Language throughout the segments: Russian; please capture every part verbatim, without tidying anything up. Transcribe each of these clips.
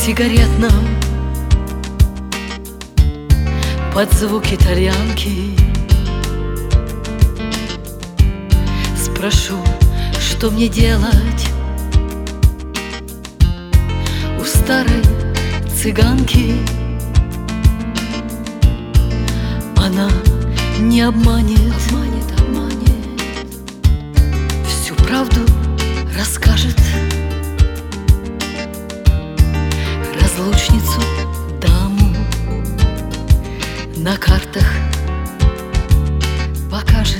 сигаретном под звуки тальянки спрошу, что мне делать у старой цыганки. Она не обманет, обманет, обманет, всю правду расскажет. Разлучницу даму на картах покажет.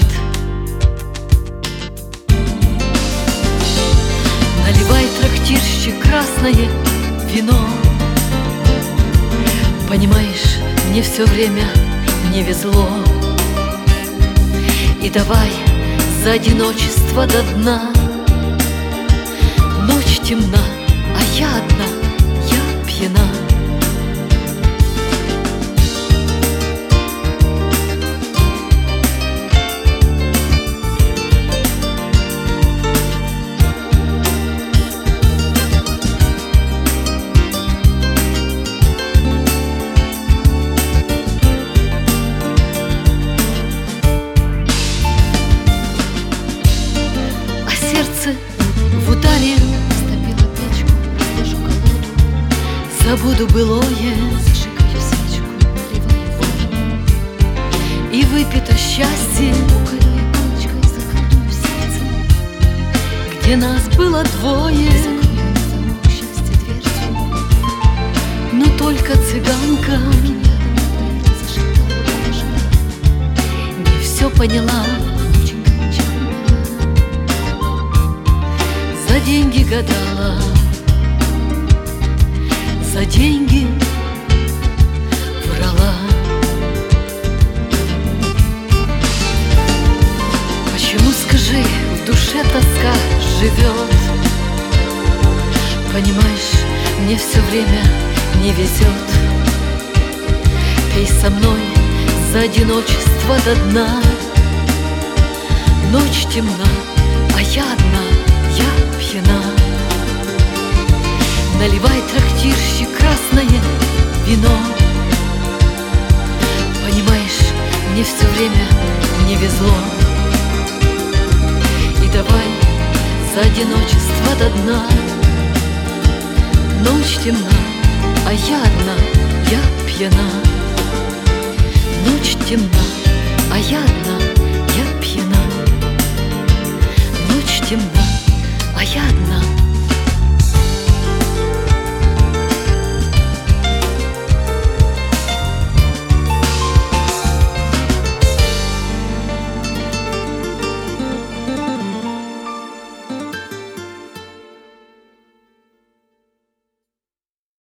Наливай, трактирщик, красное вино. Понимаешь, мне все время не везло. И давай за одиночество до дна. Ночь темна, а я одна, я пьяна. В ударе стопила печку, разложу колоду, забуду былое, зажигаю свечку, наливаю воду. И выпито счастье, уколю иголочкой, заколдую сердце, где нас было двое. Закрою на замок счастье дверцу, но только цыганка не все поняла. За деньги гадала, за деньги врала. Почему, скажи, в душе тоска живет? Понимаешь, мне все время не везет. Пей со мной за одиночество до дна. Ночь темна, а я одна, я пьяна. Наливай, трактирщик, красное вино. Понимаешь, мне все время не везло. И давай за одиночество до дна. Ночь темна, а я одна, я пьяна. Ночь темна, а я одна, я пьяна. Ночь темна,